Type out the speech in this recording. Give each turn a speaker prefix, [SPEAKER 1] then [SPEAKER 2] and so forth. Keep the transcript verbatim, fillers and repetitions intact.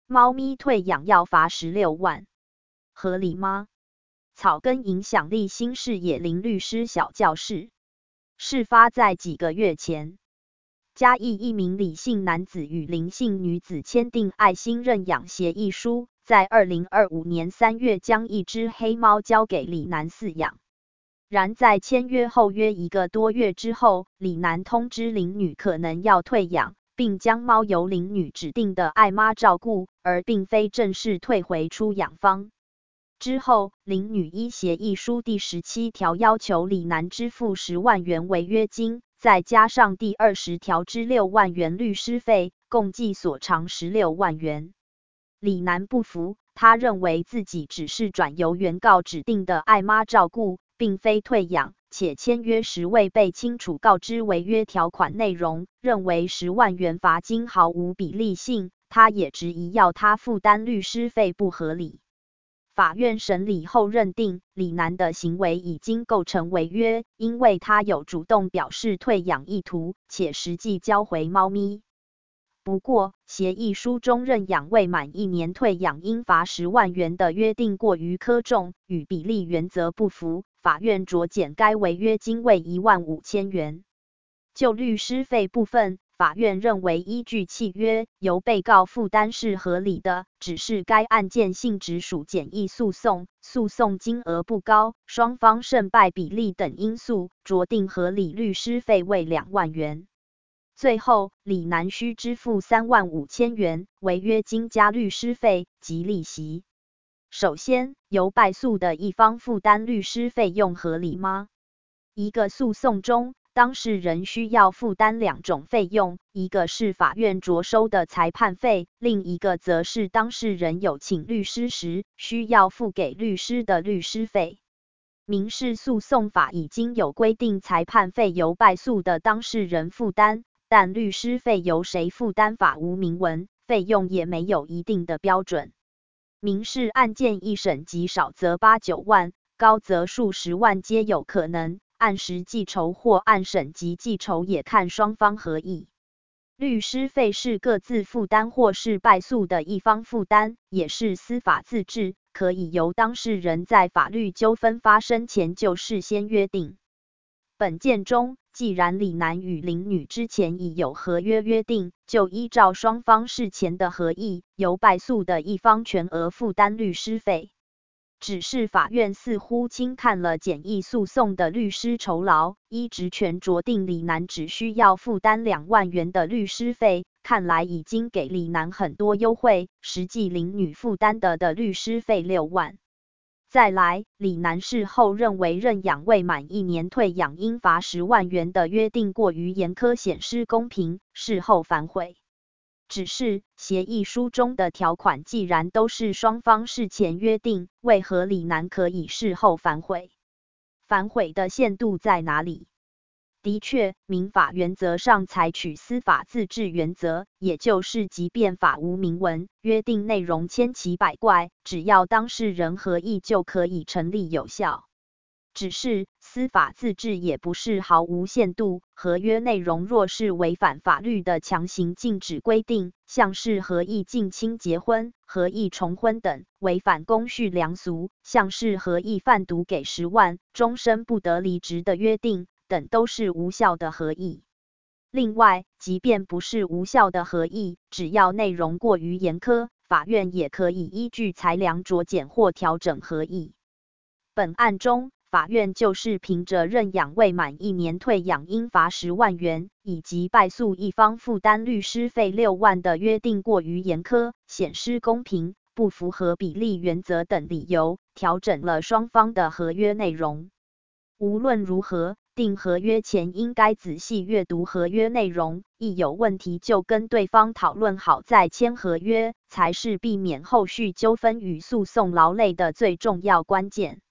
[SPEAKER 1] 猫咪退养要罚十六万，合理吗？草根影响力新视野林律师小教室。事发在几个月前，嘉义一名李姓男子与林姓女子签订爱心认养协议书，在二零二五年三月将一只黑猫交给李男饲养。然在签约后约一个多月之后，李男通知林女可能要退养，并将猫由林女指定的爱妈照顾，而并非正式退回出养方。之后，林女依协议书第十七条要求李男支付十万元违约金，再加上第二十条之六万元律师费，共计所偿十六万元。李男不服，他认为自己只是转由原告指定的爱妈照顾，并非退养，且签约时未被清楚告知违约条款内容，认为十万元罚金毫无比例性，他也质疑要他负担律师费不合理。法院审理后认定，李男的行为已经构成违约，因为他有主动表示退养意图，且实际交回猫咪。不过，协议书中认养未满一年退养应罚十万元的约定过于苛重，与比例原则不符，法院酌减该违约金为一万五千元。就律师费部分，法院认为依据契约，由被告负担是合理的，只是该案件性质属简易诉讼，诉讼金额不高，双方胜败比例等因素，酌定合理律师费为两万元。最后，李男需支付三万五千元违约金加律师费及利息。首先，由败诉的一方负担律师费用合理吗？一个诉讼中，当事人需要负担两种费用，一个是法院着收的裁判费，另一个则是当事人有请律师时需要付给律师的律师费。民事诉讼法已经有规定裁判费由败诉的当事人负担，但律师费由谁负担法无明文，费用也没有一定的标准。民事案件一审即少则八九万，高则数十万皆有可能，按时计酬或按审级计酬也看双方合意。律师费是各自负担或是败诉的一方负担，也是司法自治，可以由当事人在法律纠纷发生前就事先约定。本件中，既然李男与林女之前已有合约约定，就依照双方事前的合意，由败诉的一方全额负担律师费。只是法院似乎轻看了简易诉讼的律师酬劳，依职权酌定李男只需要负担两万元的律师费，看来已经给李男很多优惠，实际林女负担的的律师费六万。再来，李男事后认为认养未满一年退养应罚十万元的约定过于严苛，显失公平，事后反悔。只是协议书中的条款既然都是双方事前约定，为何李男可以事后反悔？反悔的限度在哪里？的确，民法原则上采取司法自治原则，也就是即便法无明文，约定内容千奇百怪，只要当事人合意就可以成立有效。只是司法自治也不是毫无限度，合约内容若是违反法律的强行禁止规定，像是合意近亲结婚、合意重婚等，违反公序良俗，像是合意贩毒给十万、终身不得离职的约定等，都是无效的合意。另外，即便不是无效的合意，只要内容过于严苛，法院也可以依据裁量酌减或调整合意。本案中，法院就是凭着认养未满一年退养应罚十万元，以及败诉一方负担律师费六万的约定过于严苛，显失公平，不符合比例原则等理由，调整了双方的合约内容。无论如何，订合约前应该仔细阅读合约内容，一有问题就跟对方讨论好再签合约，才是避免后续纠纷与诉讼劳累的最重要关键。